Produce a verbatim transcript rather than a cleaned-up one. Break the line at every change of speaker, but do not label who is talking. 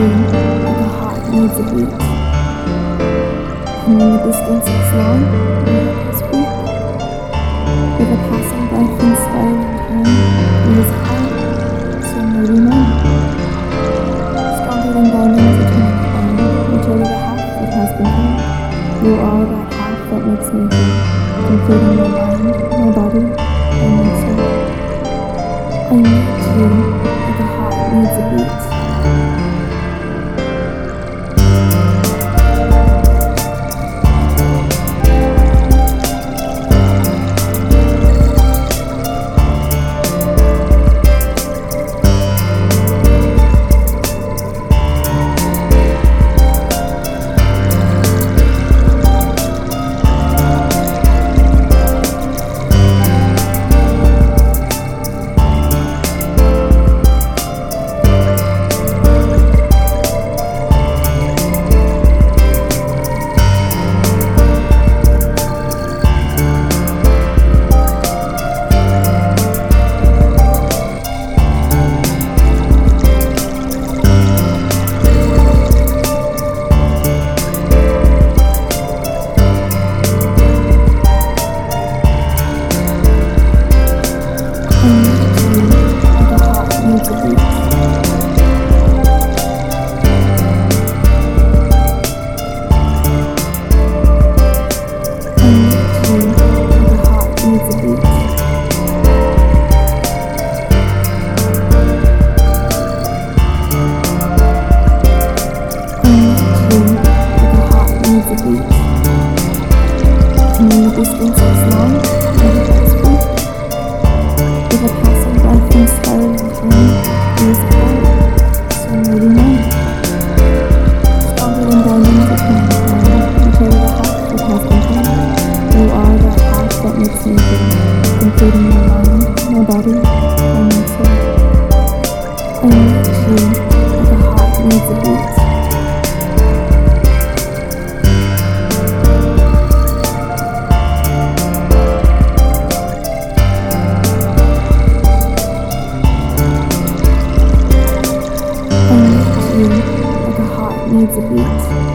like a heart needs a beat. And when the distance is long, my heart is weak. With a passing breath and spiraling time, it is hard, so maybe none. Stronger than diamonds between the bone, until the half that has been found. You are that half that makes me whole, completing my mind, my body, and my soul. I need you like a heart needs a beat. And when the distance is long, my heart is weak. With a passing breath and spiraling time, it is hard, so maybe none. Stronger than diamonds between the bone, until the half that has been found. You are that half that makes me whole, completing my mind, my body, and my soul. I need you like a heart needs a beat. Like a heart needs a beat.